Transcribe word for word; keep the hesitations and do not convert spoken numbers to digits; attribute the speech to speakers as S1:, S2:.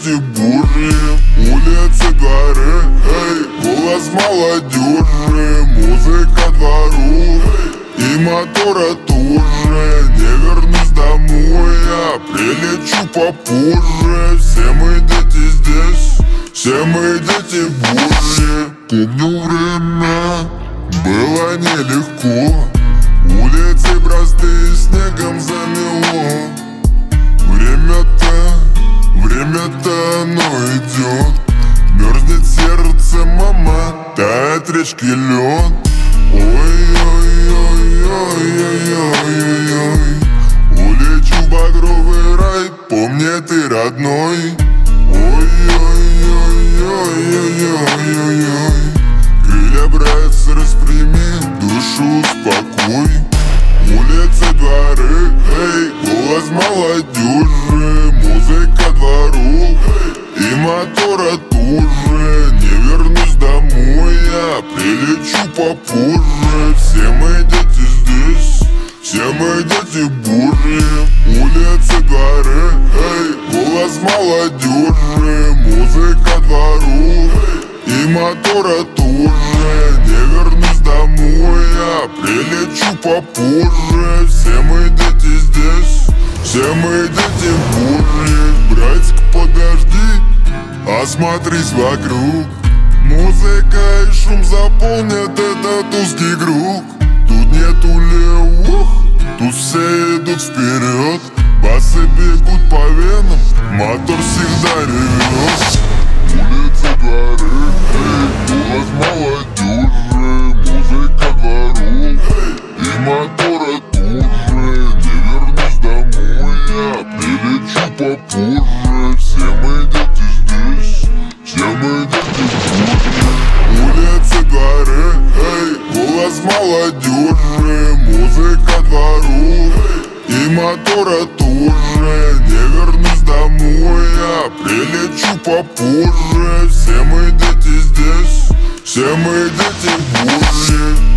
S1: дети буржи, улицы, дворы, эй, голос молодежи, музыка двору, и мотора тоже. Не вернусь домой, я прилечу попозже. Все мы дети здесь, все мы дети буржи. Помню время, было нелегко, улицы простые снегом замело. Время-то, время-то оно идет, мерзнет сердце, мама, тает речки лед. Ой-ой-ой-ой-ой-ой-ой, улечу в багровый рай, помни ты, родной. Ой-ой-ой-ой-ой-ой-ой, крылья, братцы, распрями, душу успокой. Улицы, дворы, эй, голос молодежи, музыка двору, и мотора тоже. Не вернусь домой, я прилечу попозже. Все мы дети здесь, все мы дети буржи. Улицы, дворы, эй, голос молодежи, музыка двору, и мотора тоже. Не вернусь домой, я прилечу попозже. Все мы дети здесь, все мы дети буржи. Братик, подожди, осмотрись вокруг. Музыка и шум заполнят этот узкий круг. Тут нету левых, тут все идут вперед. Басы бегут по венам, мотор всегда ревет. Улицы, дворы, эй, голос молодежи, музыка двору, и мотора тоже. Не вернусь домой, я прилечу попозже. Все мы дети здесь, все мы дети буржи. Улицы, дворы, эй, голос молодежи, музыка двору, и мотора тоже. Не вернусь домой, я прилечу попозже. Все мы дети здесь, все мы дети буржи.